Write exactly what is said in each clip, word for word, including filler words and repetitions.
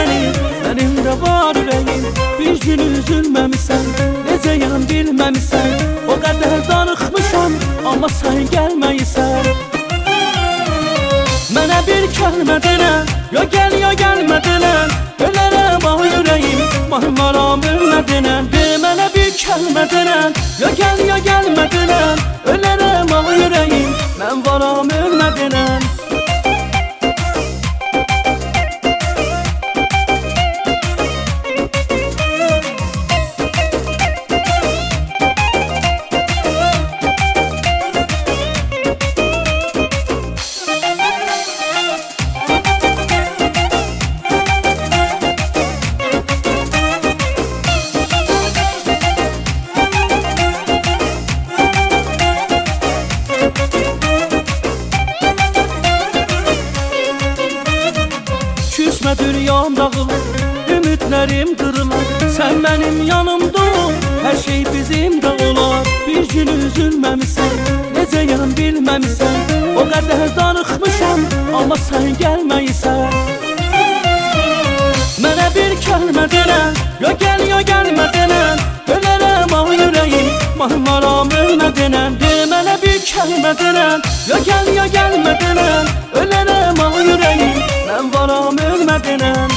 səni, mənim də var ürəyim. Bir gün üzülməmisən, necəyəm bilməmisən. O qədər danıxmışam, amma sən gəlməyəsən. Mənə bir kəlmə denən, ya gəl ya gəlmə denən. Ölərəm ah ürəyim, mənim varam ölmə denən. De mənə bir kəlmə denən, ya gəl ya gəlmə denən. Ölərəm ah ürəyim, mən varam ölmə denən. Küsmə dünyam dağılır, ümidlərim qırılar. Sən mənim yanımda ol, hər şey bizim də olar. Bir gün üzülməmisən, necəyəm bilməmisən. O qədər danıxmışam, amma sən gəlməyəsən. Mənə bir kəlmə denən, ya gəl ya gəlmə denən. Ölərəm ah ürəyim, mənim varam ölmə denən. De mənə bir kəlmə denən, ya gəl ya gəlmə denən. Ölərəm ah ürəyim, mən varam ölmə denən.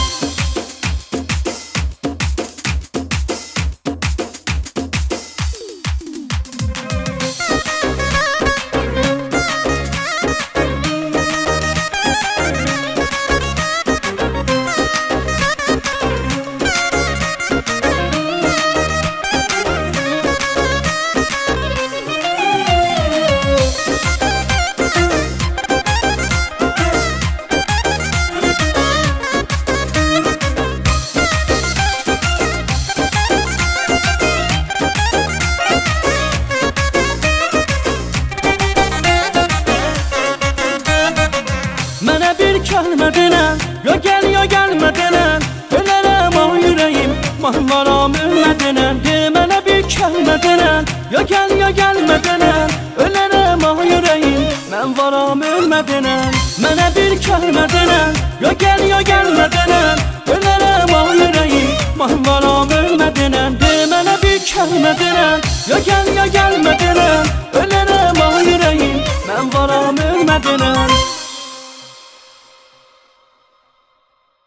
Mənə bir kəlmə denən, ya gəl ya gəlmə denən. Ölərəm ah ürəyim, mənim varam ölmə denən. De mənə bir kəlmə denən, ya gəl ya gəlmə denən. Ölərəm ah ürəyim, mən varam ölmə denən. Mənə bir kəlmə denən, ya gəl ya gəlmə denən. Ölərəm ah ürəyim, mənim varam ölmə denən. De mənə bir kəlmə denən, ya gəl ya gəlmə denən.